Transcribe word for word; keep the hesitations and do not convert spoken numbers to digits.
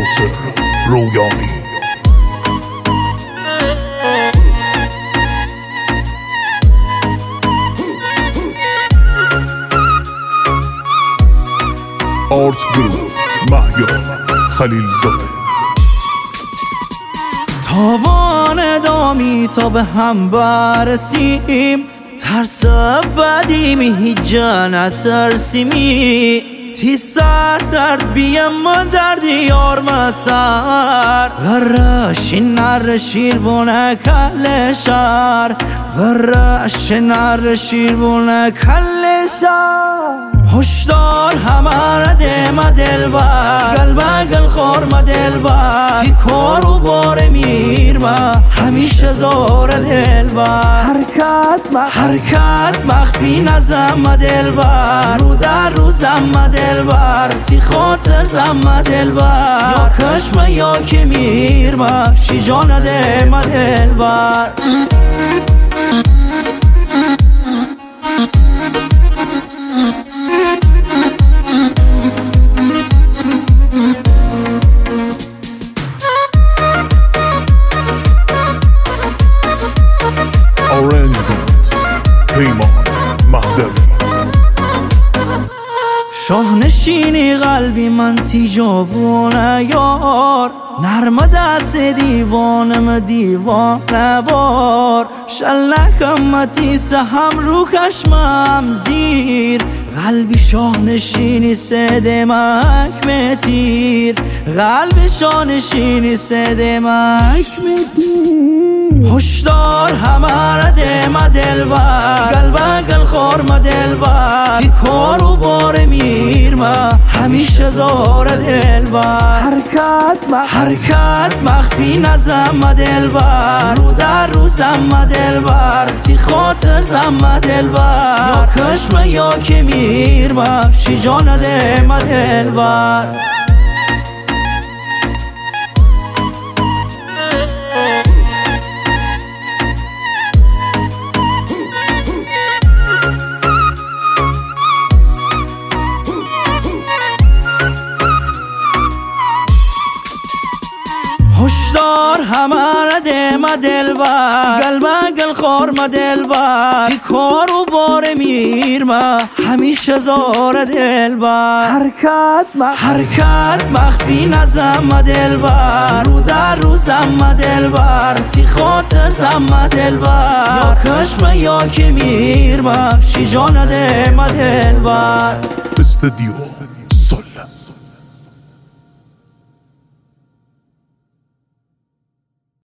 ناصر رویانی. آرت گروه مهیار خلیلزاده. تاوان دامی تا به هم برسیم، ترس بدیمی هیچ جا نترسیمی. تی سر درد بیم من درد یار مسر، غرشین نر شیروونه کل شر، غرشین نر شیروونه کل شر. هشدار همه دم دلبر، قلب گل خور ما دلبر، تی کارو بار میر ما همیشه زار دلبر. حرکت حرکت مخفی نزم ما دلبر، رو در رو زم ما دلبر، تی خاطر زم ما دلبر. یا کشم یا که میر ما شی جان ده ما دلبر. آرنجمنت پیمان مهدوی. شاهنشینی قلبی من تی جوونه یار، نرم دست دیوانم دیوانه وار. شلکم تی سهم رو کشمم زیر، قلبی شاهنشینی سدمک متیر، قلبی شاهنشینی سدمک متیر. هشدار همه دم دلبر، قلب گل خور ما دلبر، تی کارو بار میر ما همیشه زار دلبر. حرکت حرکت مخفی نزم ما دلبر، رو در رو زم ما دلبر، تی خاطر زم ما دلبر. یا کشم یا که میر ما شی جان ده ما دلبر. هشدار همه دم دلبر، قلب گل خور ما دلبر، تی کارو بار میر ما همیشه زار دلبر. حرکت حرکت مخفی نزم ما دلبر، رو در رو زم ما دلبر، تی خاطر زم ما دلبر. یا کشم یا که میر ما شی جان ده ما دلبر. استودیو